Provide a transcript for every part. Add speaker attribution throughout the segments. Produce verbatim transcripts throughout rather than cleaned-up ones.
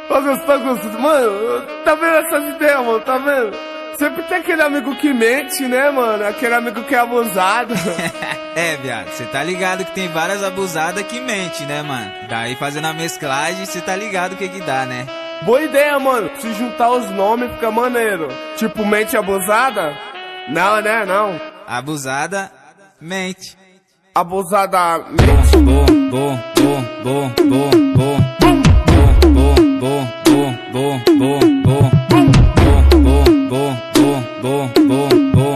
Speaker 1: Ô, gostou, gostou? Mano, tá vendo essas ideias, mano? Tá vendo? Sempre tem aquele amigo que mente, né, mano? Aquele amigo que é abusado.
Speaker 2: É, viado, cê tá ligado que tem várias abusadas que mente, né, mano? Daí fazendo a mesclagem, cê tá ligado o que que dá, né?
Speaker 1: Boa ideia, mano. Se juntar os nomes fica maneiro. Tipo, mente abusada? Não, né? Não.
Speaker 2: Abusada, mente.
Speaker 1: Abusada, mente.
Speaker 2: Bom, bom, bom, bom, bom, bom, bom, bom, bom, bom, bom, bom, bom, bom, bom, bom,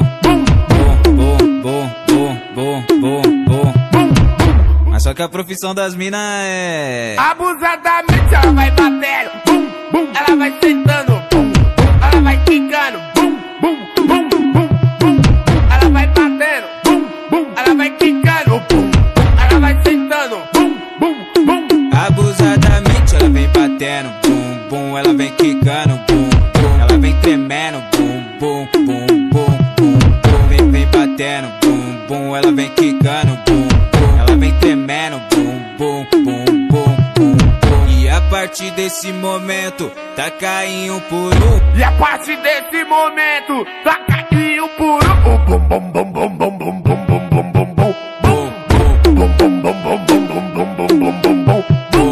Speaker 2: bom, bom, bom. Mas só que a profissão das minas é...
Speaker 1: Abusadamente ela vai batendo, bum, bum. Ela vai sentando, bum, bum. Ela vai quicando, bum, bum, bum, bum, bum. Ela vai batendo, bum, bum. Ela vai quicando, bum, bum. Ela vai sentando, bum, bum, bum.
Speaker 2: Abusadamente ela vem batendo, bum, bum. Ela vem quicando, bum, bum. Ela vem tremendo, bum, bum, bum, bum, bum, bum. Vem, vem batendo, bum, bum. Ela vem quicando, bum, bum. Ela vem tremendo, bum, bum, bum, bum, bum, bum. E a partir desse momento, tá caindo um por um.
Speaker 1: E a partir desse momento, tá caindo um por um. Bum, bum, bum, bum, bum, bum, bum, bum, bum, bum, bum. Bum, bum, bum, bum, bum, bum, bum, bum, bum, bum, bum, bum.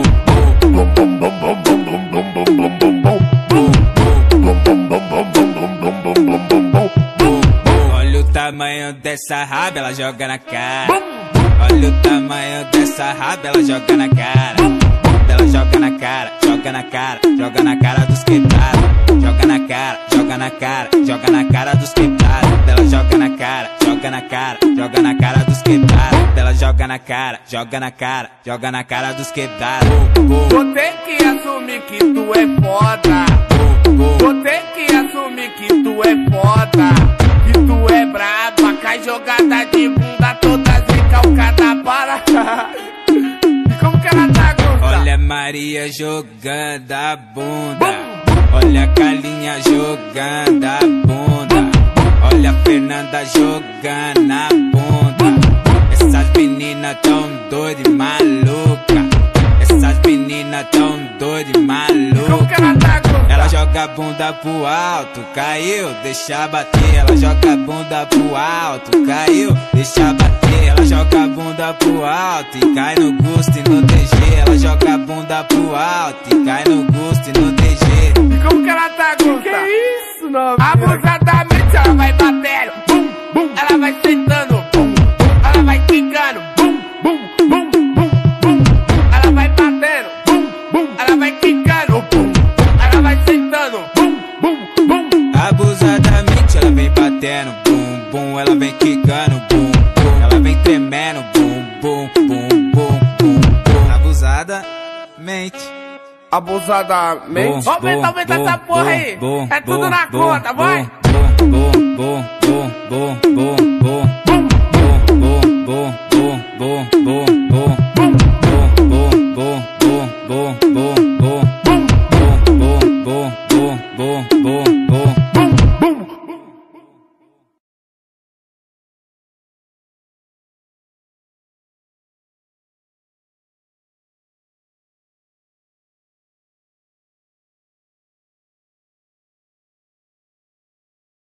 Speaker 2: Olha o tamanho dessa raba, ela joga na cara. Olha o tamanho dessa raba, ela joga na cara. Ela joga na cara, joga na cara, joga na cara dos quebrados. Joga na cara, joga na cara, joga na cara dos quebrados. Ela joga na cara, joga na cara, joga na cara dos quebrados. Ela joga na cara, joga na cara, joga na cara dos quebrados.
Speaker 1: Vou ter que assumir que tu é foda. Vou ter que assumir que tu é foda. Que tu é braba, cai jogada de bunda toda recalcada para. E como que ela tá, grossa?
Speaker 2: Olha Maria jogando a bunda. Olha a Carlinha jogando a bunda. Olha a Fernanda jogando a bunda. Essas meninas tão doidas e maluca. Essas meninas tão doidas e maluca.
Speaker 1: Como que ela tá, grossa?
Speaker 2: Ela joga a bunda pro alto, caiu, deixa bater. Ela joga a bunda pro alto, caiu, deixa bater. Ela joga a bunda pro alto e cai no gosto e no D G. Ela joga a bunda pro alto e cai no gosto e no D G.
Speaker 1: E como que ela tá, grossa? Que isso, novinha? Abusadamente ela vai batendo, bum, bum. Ela vai sentando, bum, bum. Ela vai quicando, bum, bum, bum, bum, bum. Ela vai batendo, bum, bum. Ela vai quicando, bum. Ela vai sentando, bum, bum, bum.
Speaker 2: Abusadamente ela vem batendo, bum, bum. Ela vem quicando, bum, bum. Ela vem tremendo, bum, bum, bum, bum, bum, bum. Abusadamente.
Speaker 1: Abusadamente. Vamos ver, vamos ver essa porra aí. É tudo na conta, vai.
Speaker 2: Bom, bom, bom, bom, bom, bom, bom, bom, bom, bom, bom, bom, bom, bom.